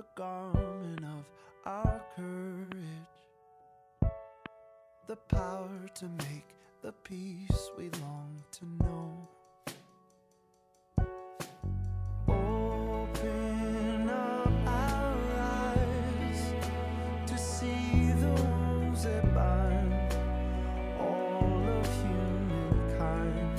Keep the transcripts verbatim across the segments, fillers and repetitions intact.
the garment of our courage, the power to make the peace we long to know. Open up our eyes to see the wounds that bind all of humankind.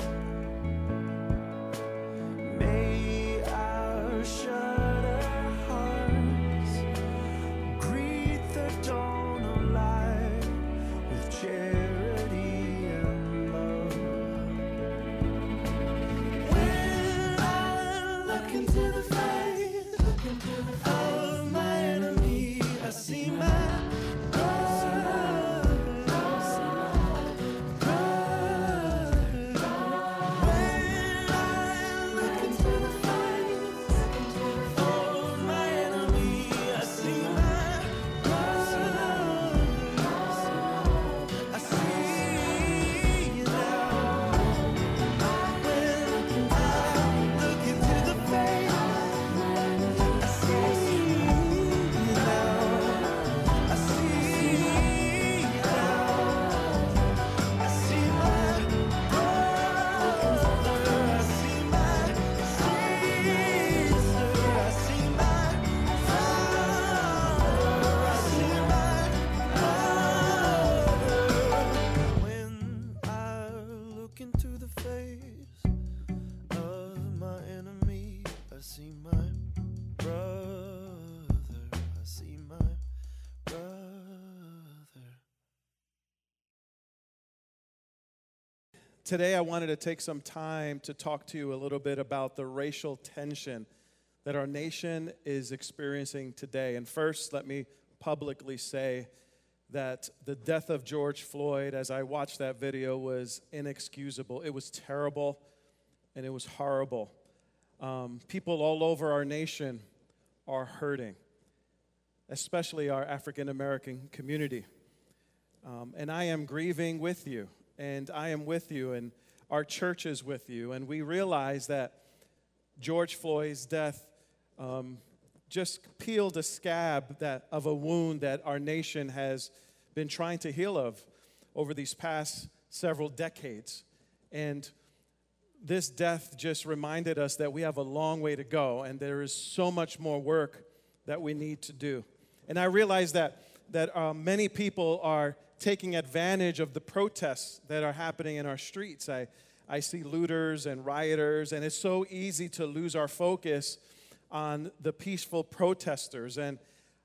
May our shudder hearts greet the dawn of light with charity and love. When I look into the face of my enemy, I see my brother. When I look into the face of my enemy, I see my brother. I see you now. When I look into the face, I see you now. I see you now. I see my brother. I see my sister. I see my father. I see my mother. When I look into the face of my enemy, I see my brother. I see my brother. Today, I wanted to take some time to talk to you a little bit about the racial tension that our nation is experiencing today. And first, let me publicly say that the death of George Floyd, as I watched that video, was inexcusable. It was terrible, and it was horrible. Um, people all over our nation are hurting, especially our African American community. Um, and I am grieving with you, and I am with you, and our church is with you. And we realize that George Floyd's death um, just peeled a scab that, of a wound that our nation has been trying to heal of over these past several decades. And this death just reminded us that we have a long way to go, and there is so much more work that we need to do. And I realize that, that uh, many people are taking advantage of the protests that are happening in our streets. I, I see looters and rioters, and it's so easy to lose our focus on the peaceful protesters. And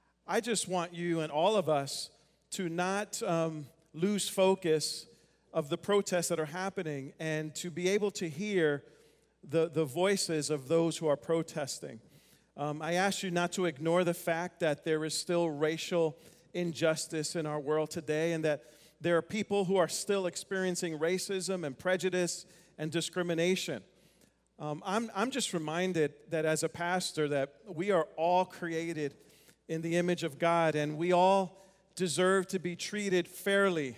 I just want you and all of us to not um, lose focus of the protests that are happening, and to be able to hear the, the voices of those who are protesting. Um, I ask you not to ignore the fact that there is still racial injustice in our world today, and that there are people who are still experiencing racism and prejudice and discrimination. Um, I'm, I'm just reminded that as a pastor that we are all created in the image of God, and we all deserve to be treated fairly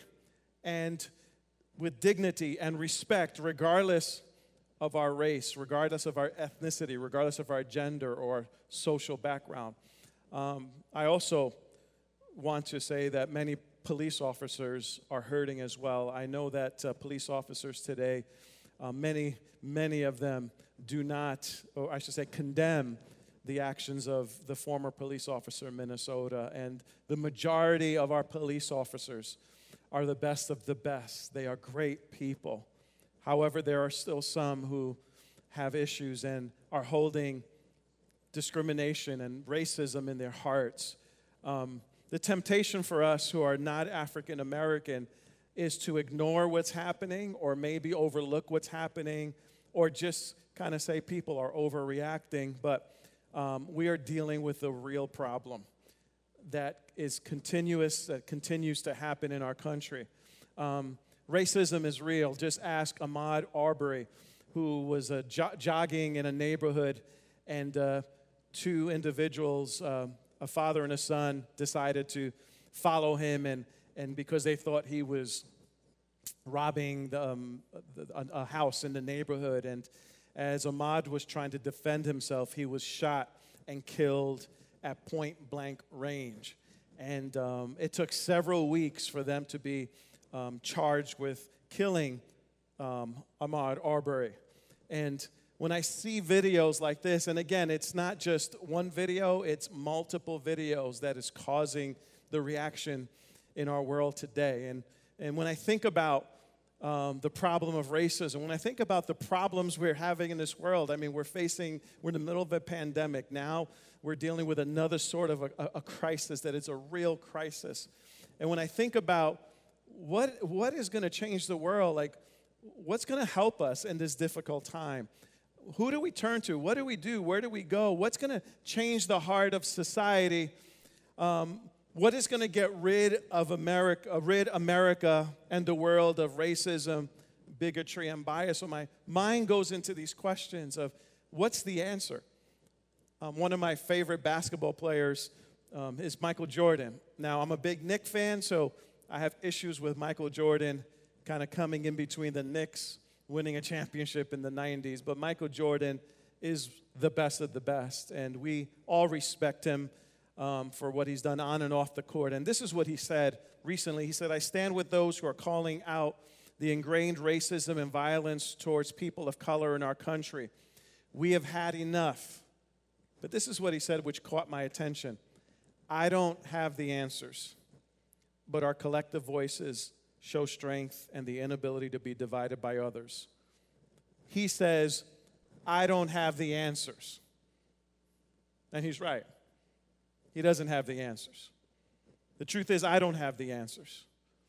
and with dignity and respect, regardless of our race, regardless of our ethnicity, regardless of our gender or social background. Um, I also want to say that many police officers are hurting as well. I know that uh, police officers today, uh, many, many of them do not, or I should say, condemn the actions of the former police officer in Minnesota. And the majority of our police officers are the best of the best. They are great people. However, there are still some who have issues and are holding discrimination and racism in their hearts. Um, the temptation for us who are not African American is to ignore what's happening, or maybe overlook what's happening, or just kind of say people are overreacting. But um, we are dealing with a real problem that is continuous, that continues to happen in our country. Um, racism is real. Just ask Ahmaud Arbery, who was uh, jo- jogging in a neighborhood, and uh, two individuals, uh, a father and a son, decided to follow him, and, and because they thought he was robbing the, um, the, a, a house in the neighborhood. And as Ahmaud was trying to defend himself, he was shot and killed at point blank range. And um, it took several weeks for them to be um, charged with killing um, Ahmaud Arbery. And when I see videos like this, and again, it's not just one video, it's multiple videos that is causing the reaction in our world today. And, and when I think about um, the problem of racism, when I think about the problems we're having in this world, I mean, we're facing, we're in the middle of a pandemic. Now we're dealing with another sort of a, a crisis that is a real crisis. And when I think about what what is going to change the world, like what's going to help us in this difficult time? Who do we turn to? What do we do? Where do we go? What's going to change the heart of society? Um, what is going to get rid of America, rid America and the world of racism, bigotry, and bias? So my mind goes into these questions of what's the answer? Um, one of my favorite basketball players um, is Michael Jordan. Now, I'm a big Knicks fan, so I have issues with Michael Jordan kind of coming in between the Knicks winning a championship in the nineties. But Michael Jordan is the best of the best, and we all respect him um, for what he's done on and off the court. And this is what he said recently. He said, "I stand with those who are calling out the ingrained racism and violence towards people of color in our country. We have had enough." But this is what he said, which caught my attention. "I don't have the answers, but our collective voices show strength and the inability to be divided by others." He says, "I don't have the answers." And he's right. He doesn't have the answers. The truth is, I don't have the answers.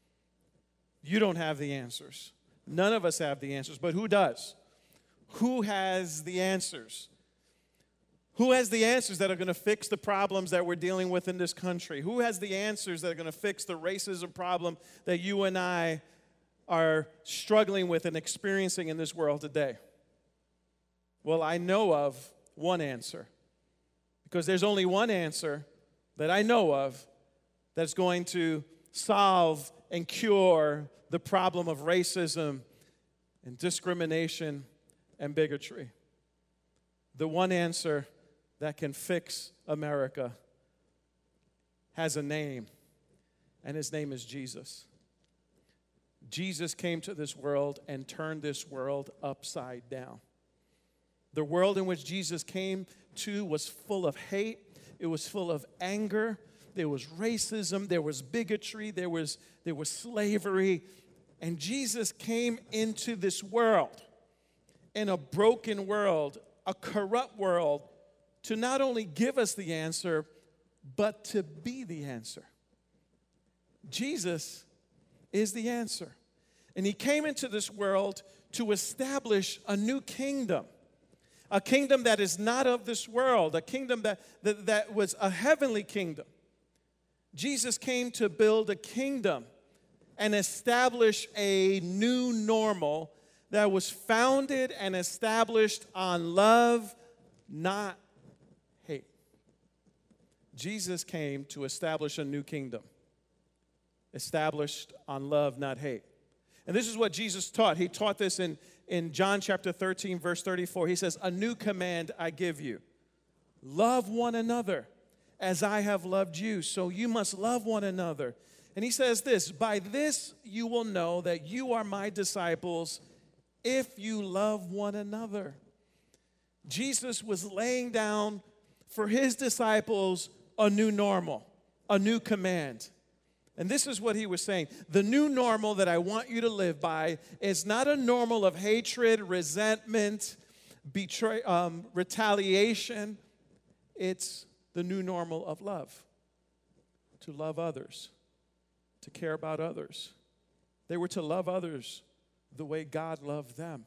You don't have the answers. None of us have the answers, but who does? Who has the answers? Who has the answers that are going to fix the problems that we're dealing with in this country? Who has the answers that are going to fix the racism problem that you and I are struggling with and experiencing in this world today? Well, I know of one answer, because there's only one answer that I know of that's going to solve and cure the problem of racism and discrimination and bigotry. The one answer that can fix America has a name, and his name is Jesus. Jesus came to this world and turned this world upside down. The world in which Jesus came to was full of hate. It was full of anger. There was racism. There was bigotry. There was, there was slavery. And Jesus came into this world, in a broken world, a corrupt world, to not only give us the answer, but to be the answer. Jesus is the answer. And he came into this world to establish a new kingdom, a kingdom that is not of this world, a kingdom that, that, that was a heavenly kingdom. Jesus came to build a kingdom and establish a new normal that was founded and established on love, not hate. Jesus came to establish a new kingdom, established on love, not hate. And this is what Jesus taught. He taught this in, in John chapter thirteen, verse thirty-four. He says, "A new command I give you. Love one another as I have loved you. So you must love one another." And he says this, "By this you will know that you are my disciples, if you love one another." Jesus was laying down for his disciples a new normal, a new command. And this is what he was saying. The new normal that I want you to live by is not a normal of hatred, resentment, betray, um, retaliation. It's the new normal of love. To love others, to care about others. They were to love others the way God loved them.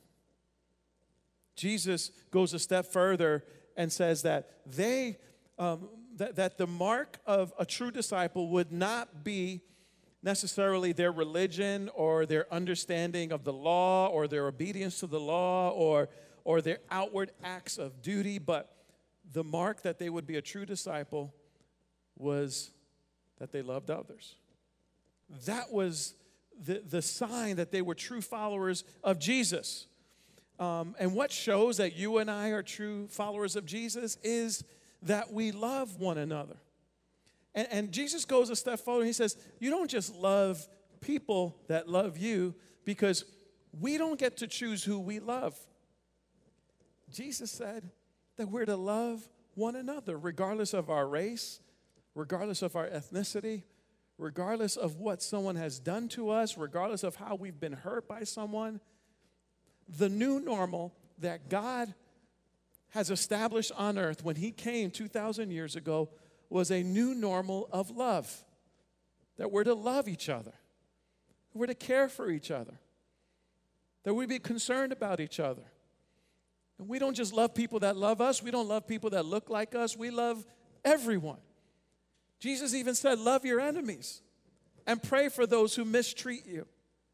Jesus goes a step further and says that they, um, that, that the mark of a true disciple would not be necessarily their religion or their understanding of the law or their obedience to the law or, or their outward acts of duty, but the mark that they would be a true disciple was that they loved others. That was the, the sign that they were true followers of Jesus. Um, and what shows that you and I are true followers of Jesus is that we love one another. And, and Jesus goes a step forward. He says, you don't just love people that love you, because we don't get to choose who we love. Jesus said that we're to love one another, regardless of our race, regardless of our ethnicity, regardless of what someone has done to us, regardless of how we've been hurt by someone. The new normal that God has established on earth when he came two thousand years ago was a new normal of love, that we're to love each other, we're to care for each other, that we be concerned about each other. And we don't just love people that love us. We don't love people that look like us. We love everyone. Jesus even said, love your enemies and pray for those who mistreat you.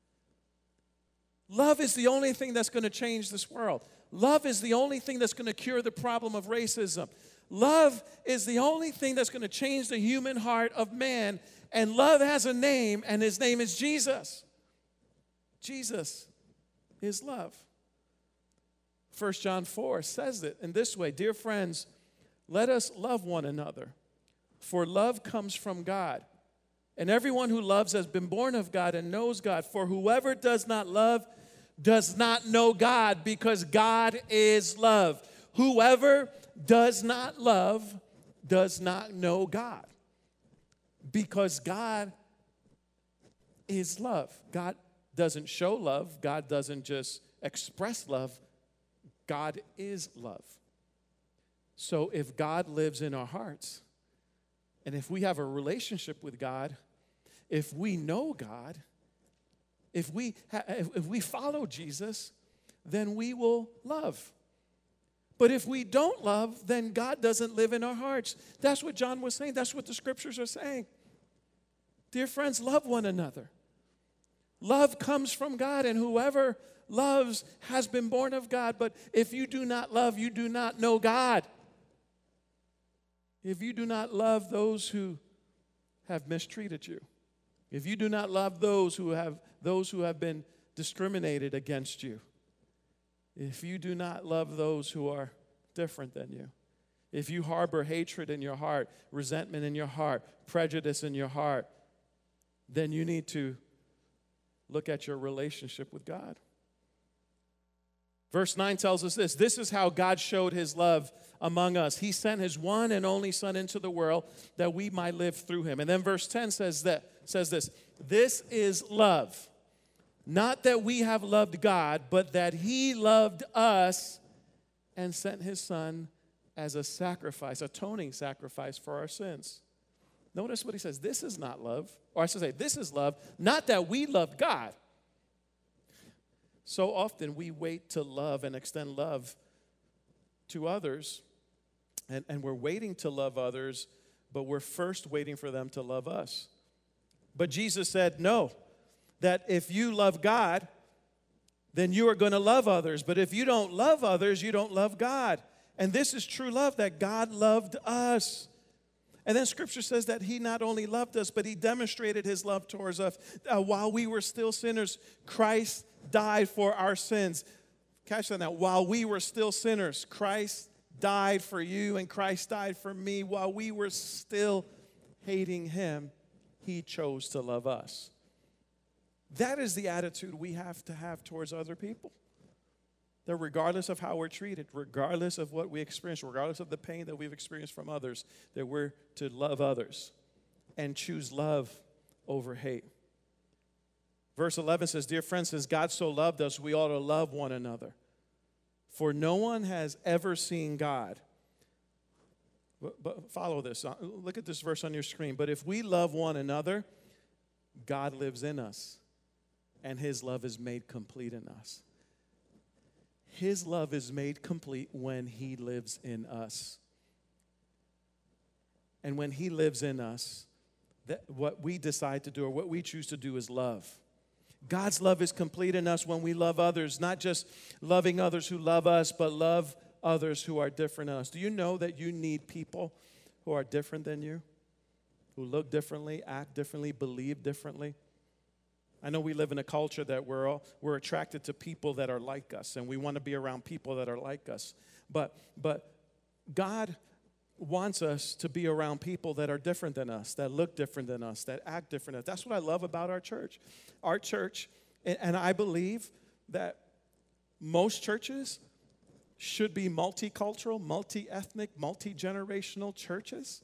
Love is the only thing that's going to change this world. Love is the only thing that's going to cure the problem of racism. Love is the only thing that's going to change the human heart of man. And love has a name, and his name is Jesus. Jesus is love. First John four says it in this way, dear friends, let us love one another, for love comes from God. And everyone who loves has been born of God and knows God. For whoever does not love does not know God, because God is love. Whoever does not love does not know God, because God is love. God doesn't show love. God doesn't just express love. God is love. So if God lives in our hearts, and if we have a relationship with God, if we know God, if we, ha- if we follow Jesus, then we will love. But if we don't love, then God doesn't live in our hearts. That's what John was saying. That's what the scriptures are saying. Dear friends, love one another. Love comes from God, and whoever loves has been born of God. But if you do not love, you do not know God. If you do not love those who have mistreated you, if you do not love those who have those who have been discriminated against you, if you do not love those who are different than you, if you harbor hatred in your heart, resentment in your heart, prejudice in your heart, then you need to look at your relationship with God. Verse nine tells us this. This is how God showed his love among us. He sent his one and only Son into the world that we might live through him. And then verse ten says that says this. This is love. Not that we have loved God, but that he loved us and sent his Son as a sacrifice, atoning sacrifice for our sins. Notice what he says. This is not love. Or I should say, this is love. Not that we loved God. So often we wait to love and extend love to others. And, and we're waiting to love others, but we're first waiting for them to love us. But Jesus said, no, that if you love God, then you are going to love others. But if you don't love others, you don't love God. And this is true love, that God loved us. And then Scripture says that he not only loved us, but he demonstrated his love towards us. Uh, while we were still sinners, Christ died for our sins. Catch that now. While we were still sinners, Christ died for you and Christ died for me. While we were still hating him, he chose to love us. That is the attitude we have to have towards other people. That regardless of how we're treated, regardless of what we experience, regardless of the pain that we've experienced from others, that we're to love others and choose love over hate. Verse eleven says, dear friends, since God so loved us, we ought to love one another. For no one has ever seen God. But, but follow this. Look at this verse on your screen. But if we love one another, God lives in us, and his love is made complete in us. His love is made complete when he lives in us. And when he lives in us, that what we decide to do or what we choose to do is love. God's love is complete in us when we love others, not just loving others who love us, but love others who are different than us. Do you know that you need people who are different than you, who look differently, act differently, believe differently? I know we live in a culture that we're all, we're attracted to people that are like us, and we want to be around people that are like us. But but God wants us to be around people that are different than us, that look different than us, that act different than us. That's what I love about our church. Our church, and, and I believe that most churches should be multicultural, multi-ethnic, multi-generational churches.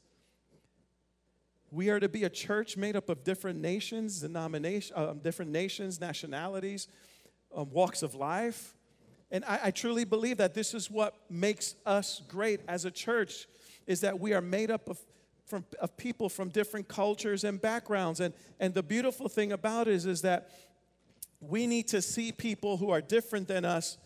We are to be a church made up of different nations, denominations, uh, different nations, nationalities, um, walks of life. And I, I truly believe that this is what makes us great as a church, is that we are made up of, from, of people from different cultures and backgrounds. And, and the beautiful thing about it is, is that we need to see people who are different than us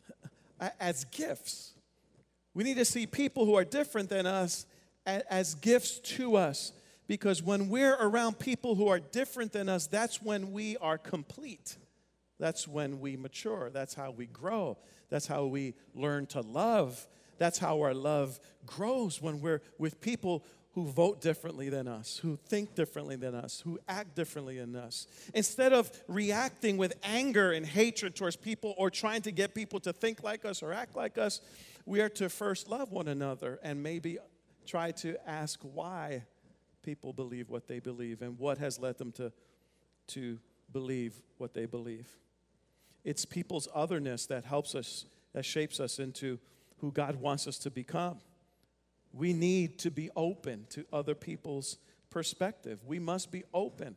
as gifts. We need to see people who are different than us as gifts to us. Because when we're around people who are different than us, that's when we are complete. That's when we mature. That's how we grow. That's how we learn to love. That's how our love grows, when we're with people who vote differently than us, who think differently than us, who act differently than us. Instead of reacting with anger and hatred towards people or trying to get people to think like us or act like us, we are to first love one another and maybe try to ask why people believe what they believe and what has led them to, to believe what they believe. It's people's otherness that helps us, that shapes us into who God wants us to become. We need to be open to other people's perspective. We must be open.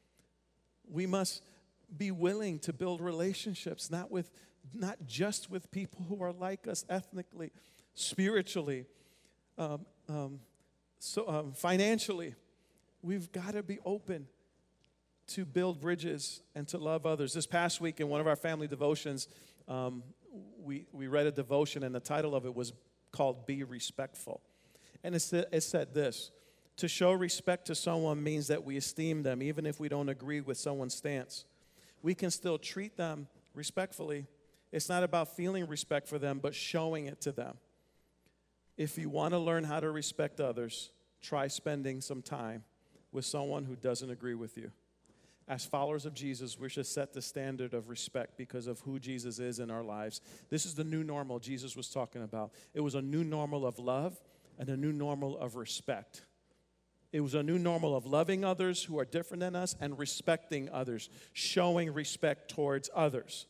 We must be willing to build relationships, not with, not just with people who are like us ethnically, spiritually, um, um, so um, financially. We've got to be open to build bridges and to love others. This past week in one of our family devotions, um, we, we read a devotion, and the title of it was called Be Respectful. And it said, it said this: to show respect to someone means that we esteem them, even if we don't agree with someone's stance. We can still treat them respectfully. It's not about feeling respect for them, but showing it to them. If you want to learn how to respect others, try spending some time with someone who doesn't agree with you. As followers of Jesus, we should set the standard of respect because of who Jesus is in our lives. This is the new normal Jesus was talking about. It was a new normal of love and a new normal of respect. It was a new normal of loving others who are different than us and respecting others, showing respect towards others.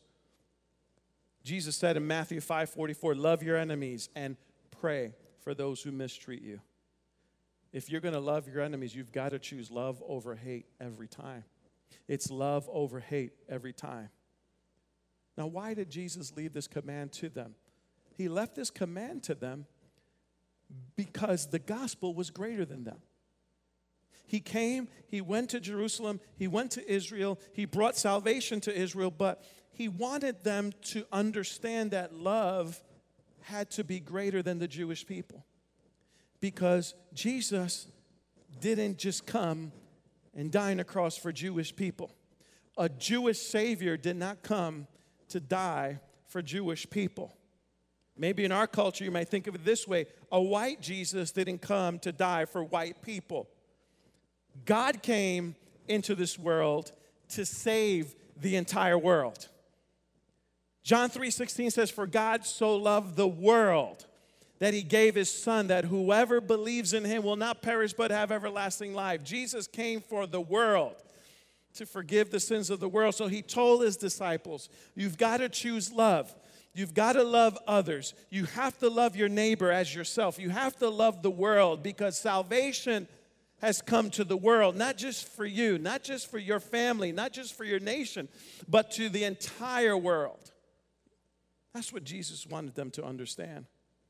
Jesus said in Matthew five forty-four, love your enemies and pray for those who mistreat you. If you're going to love your enemies, you've got to choose love over hate every time. It's love over hate every time. Now, why did Jesus leave this command to them? He left this command to them because the gospel was greater than them. He came, he went to Jerusalem, he went to Israel, he brought salvation to Israel, but he wanted them to understand that love had to be greater than the Jewish people. Because Jesus didn't just come and die on a cross for Jewish people. A Jewish Savior did not come to die for Jewish people. Maybe in our culture you might think of it this way: a white Jesus didn't come to die for white people. God came into this world to save the entire world. John three sixteen says, for God so loved the world that he gave his son, that whoever believes in him will not perish but have everlasting life. Jesus came for the world, to forgive the sins of the world. So he told his disciples, you've got to choose love. You've got to love others. You have to love your neighbor as yourself. You have to love the world, because salvation has come to the world, not just for you, not just for your family, not just for your nation, but to the entire world. That's what Jesus wanted them to understand.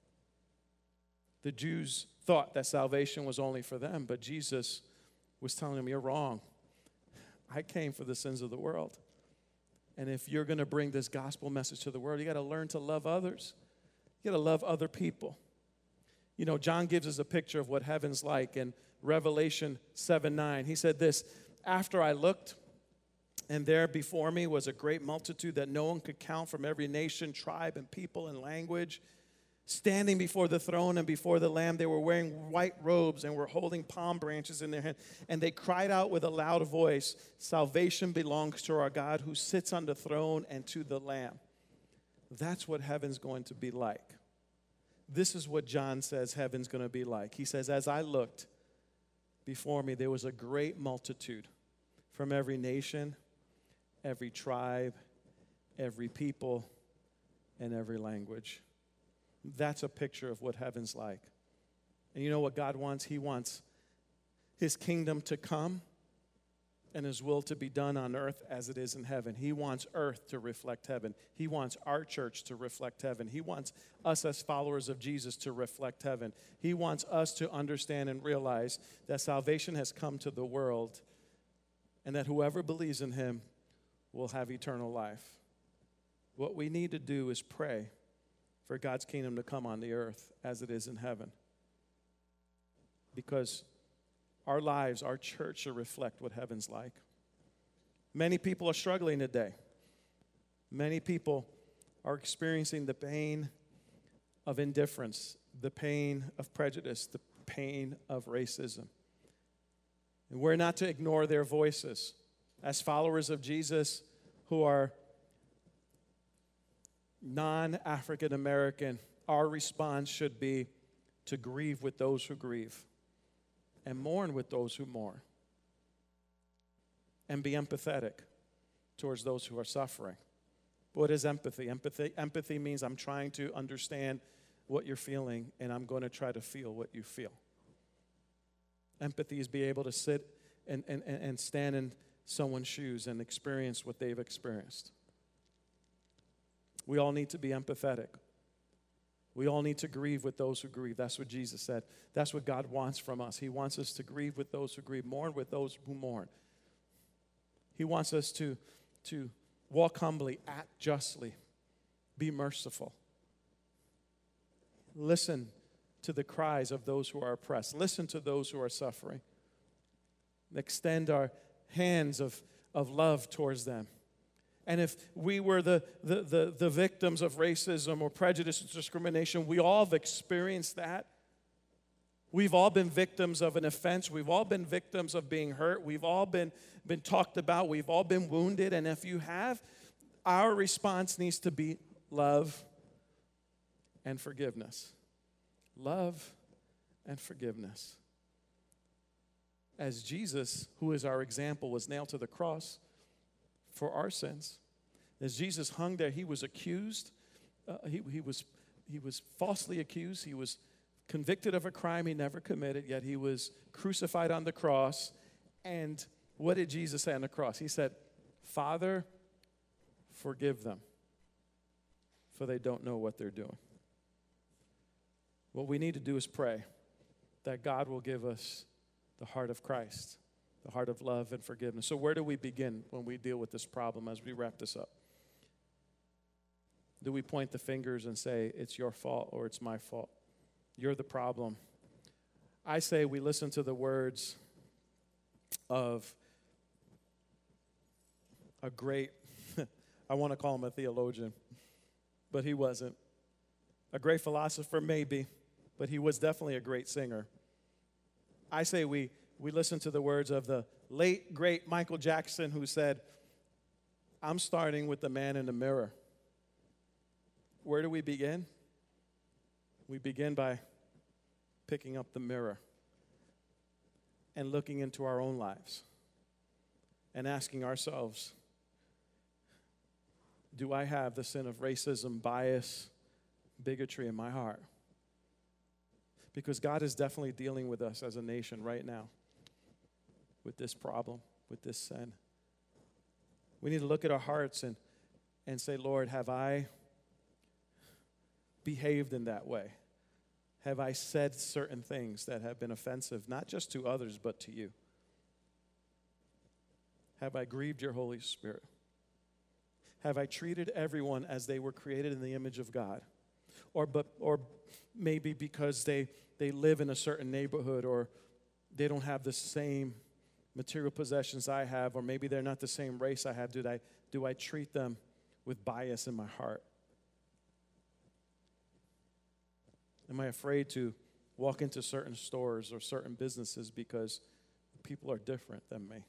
The Jews thought that salvation was only for them, but Jesus was telling them, you're wrong. I came for the sins of the world. And if you're going to bring this gospel message to the world, you got to learn to love others. You got to love other people. You know, John gives us a picture of what heaven's like in Revelation seven nine. He said this: after I looked, and there before me was a great multitude that no one could count, from every nation, tribe, and people and language, standing before the throne and before the Lamb. They were wearing white robes and were holding palm branches in their hand. And they cried out with a loud voice, salvation belongs to our God who sits on the throne and to the Lamb. That's what heaven's going to be like. This is what John says heaven's going to be like. He says, as I looked before me, there was a great multitude from every nation, every tribe, every people, and every language. That's a picture of what heaven's like. And you know what God wants? He wants his kingdom to come and his will to be done on earth as it is in heaven. He wants earth to reflect heaven. He wants our church to reflect heaven. He wants us as followers of Jesus to reflect heaven. He wants us to understand and realize that salvation has come to the world and that whoever believes in him will have eternal life. What we need to do is pray for God's kingdom to come on the earth as it is in heaven. Because our lives, our church should reflect what heaven's like. Many people are struggling today. Many people are experiencing the pain of indifference, the pain of prejudice, the pain of racism. And we're not to ignore their voices. As followers of Jesus who are non-African American, our response should be to grieve with those who grieve and mourn with those who mourn and be empathetic towards those who are suffering. What is empathy? Empathy, empathy means I'm trying to understand what you're feeling and I'm going to try to feel what you feel. Empathy is be able to sit and, and, and stand in someone's shoes and experience what they've experienced. We all need to be empathetic. We all need to grieve with those who grieve. That's what Jesus said. That's what God wants from us. He wants us to grieve with those who grieve, mourn with those who mourn. He wants us to, to walk humbly, act justly, be merciful. Listen to the cries of those who are oppressed. Listen to those who are suffering. Extend our hands of, of love towards them. And if we were the, the, the, the victims of racism or prejudice or discrimination, we all have experienced that. We've all been victims of an offense. We've all been victims of being hurt. We've all been, been talked about. We've all been wounded. And if you have, our response needs to be love and forgiveness. Love and forgiveness. As Jesus, who is our example, was nailed to the cross for our sins. As Jesus hung there, he was accused. Uh, he, he, was, he was falsely accused. He was convicted of a crime he never committed, yet he was crucified on the cross. And what did Jesus say on the cross? He said, Father, forgive them, for they don't know what they're doing. What we need to do is pray that God will give us the heart of Christ, the heart of love and forgiveness. So where do we begin when we deal with this problem as we wrap this up? Do we point the fingers and say, it's your fault or it's my fault? You're the problem. I say we listen to the words of a great, I want to call him a theologian, but he wasn't. A great philosopher, maybe, but he was definitely a great singer. I say we, we listen to the words of the late, great Michael Jackson, who said, I'm starting with the man in the mirror. Where do we begin? We begin by picking up the mirror and looking into our own lives and asking ourselves, do I have the sin of racism, bias, bigotry in my heart? Because God is definitely dealing with us as a nation right now with this problem, with this sin. We need to look at our hearts and, and say, Lord, have I behaved in that way? Have I said certain things that have been offensive, not just to others, but to you? Have I grieved your Holy Spirit? Have I treated everyone as they were created in the image of God? Or, but, or maybe because they, they live in a certain neighborhood, or they don't have the same material possessions I have, or maybe they're not the same race I have. Do I, do I treat them with bias in my heart? Am I afraid to walk into certain stores or certain businesses because people are different than me?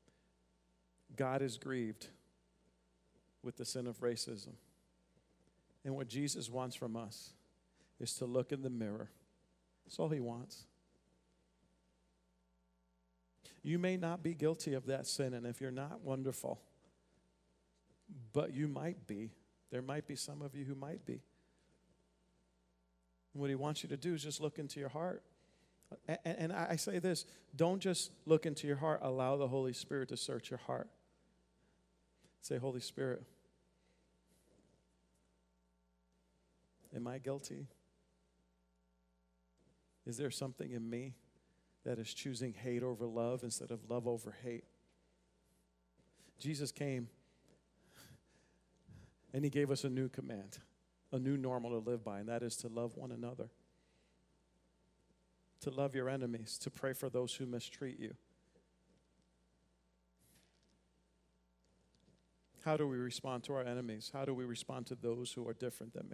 God is grieved with the sin of racism. And what Jesus wants from us is to look in the mirror. That's all he wants. You may not be guilty of that sin, and if you're not, wonderful. But you might be. There might be some of you who might be. And what he wants you to do is just look into your heart. And, and I say this, don't just look into your heart. Allow the Holy Spirit to search your heart. Say, Holy Spirit, am I guilty? Is there something in me that is choosing hate over love instead of love over hate? Jesus came and he gave us a new command, a new normal to live by, and that is to love one another, to love your enemies, to pray for those who mistreat you. How do we respond to our enemies? How do we respond to those who are different than me?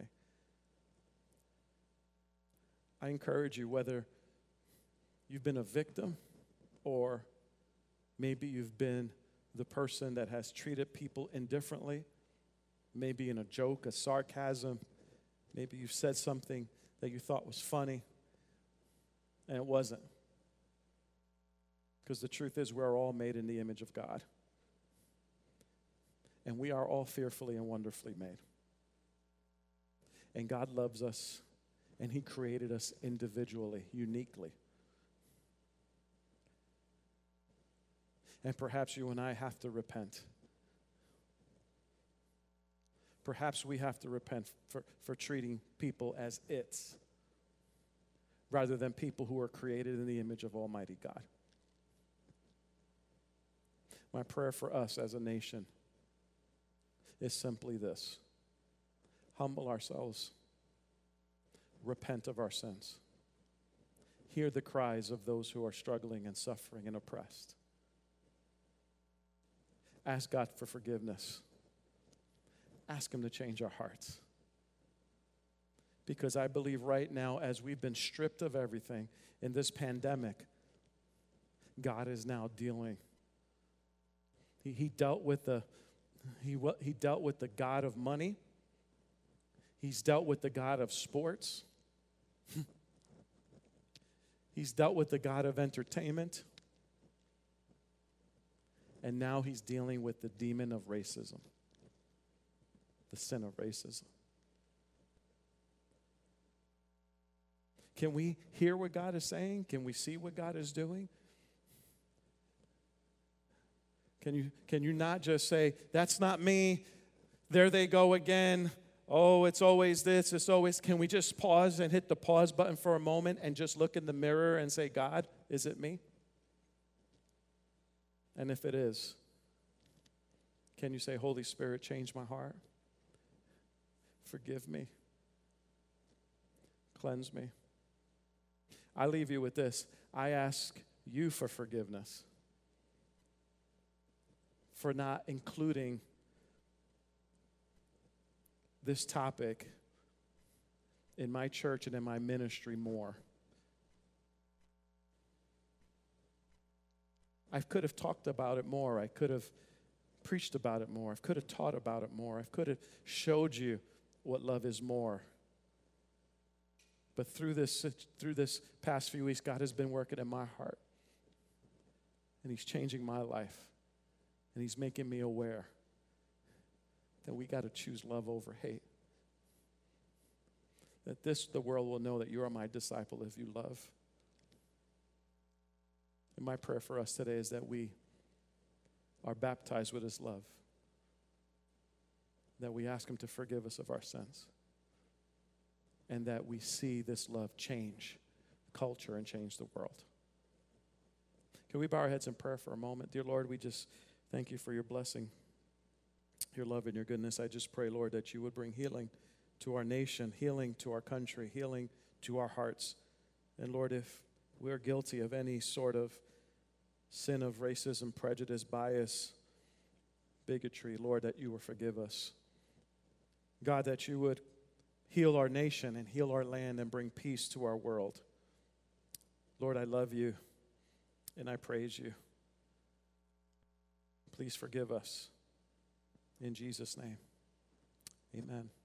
I encourage you, whether you've been a victim or maybe you've been the person that has treated people indifferently, maybe in a joke, a sarcasm, maybe you've said something that you thought was funny and it wasn't. Because the truth is, we're all made in the image of God. And we are all fearfully and wonderfully made. And God loves us, and he created us individually, uniquely. And perhaps you and I have to repent. Perhaps we have to repent for, for treating people as its, rather than people who are created in the image of Almighty God. My prayer for us as a nation is simply this: humble ourselves, repent of our sins, hear the cries of those who are struggling and suffering and oppressed, ask God for forgiveness, ask him to change our hearts. Because I believe right now, as we've been stripped of everything in this pandemic, God is now dealing. He, he dealt with the He, he dealt with the God of money. He's dealt with the God of sports. He's dealt with the God of entertainment. And now he's dealing with the demon of racism, the sin of racism. Can we hear what God is saying? Can we see what God is doing? Can you, can you not just say, that's not me, there they go again, oh, it's always this, it's always, can we just pause and hit the pause button for a moment and just look in the mirror and say, God, is it me? And if it is, can you say, Holy Spirit, change my heart? Forgive me. Cleanse me. I leave you with this. I ask you for forgiveness for not including this topic in my church and in my ministry more. I could have talked about it more. I could have preached about it more. I could have taught about it more. I could have showed you what love is more. But through this, through this past few weeks, God has been working in my heart. And he's changing my life. And he's making me aware that we got to choose love over hate. That this, the world will know that you are my disciple if you love. And my prayer for us today is that we are baptized with his love. That we ask him to forgive us of our sins. And that we see this love change culture and change the world. Can we bow our heads in prayer for a moment? Dear Lord, we just thank you for your blessing, your love, and your goodness. I just pray, Lord, that you would bring healing to our nation, healing to our country, healing to our hearts. And Lord, if we're guilty of any sort of sin of racism, prejudice, bias, bigotry, Lord, that you will forgive us. God, that you would heal our nation and heal our land and bring peace to our world. Lord, I love you and I praise you. Please forgive us. In Jesus' name, amen.